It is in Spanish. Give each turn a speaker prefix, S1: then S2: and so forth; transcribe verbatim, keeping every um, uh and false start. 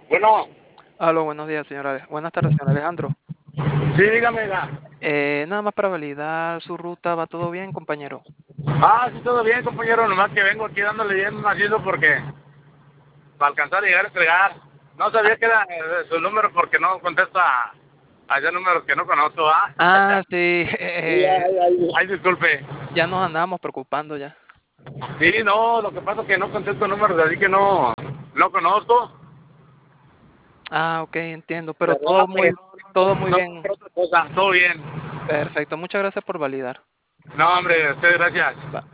S1: Bueno,
S2: Aló, buenos días, señora. Ale- Buenas tardes, señor Alejandro.
S1: sí, dígame. ga.
S2: Eh, nada más para validar su ruta, ¿va todo bien, compañero?
S1: Ah, sí, todo bien, compañero. Nomás que vengo aquí dándole bien macizo porque para alcanzar a llegar a entregar. No sabía que era eh, su número porque no contesta allá números que no conozco, ¿ah?
S2: Ah, sí,
S1: Sí,
S2: eh,
S1: ay, ay, ay, disculpe.
S2: ya nos andamos preocupando ya.
S1: Sí, no, lo que pasa es que no contesto números de así que no, no conozco.
S2: Ah, ok, entiendo, pero
S1: ¿Verdad?
S2: todo muy,
S1: Pero no,
S2: todo
S1: no,
S2: muy
S1: no, no,
S2: bien.
S1: por otra cosa. Todo bien.
S2: Perfecto, muchas gracias por validar.
S1: No, hombre, a usted gracias.
S2: Va.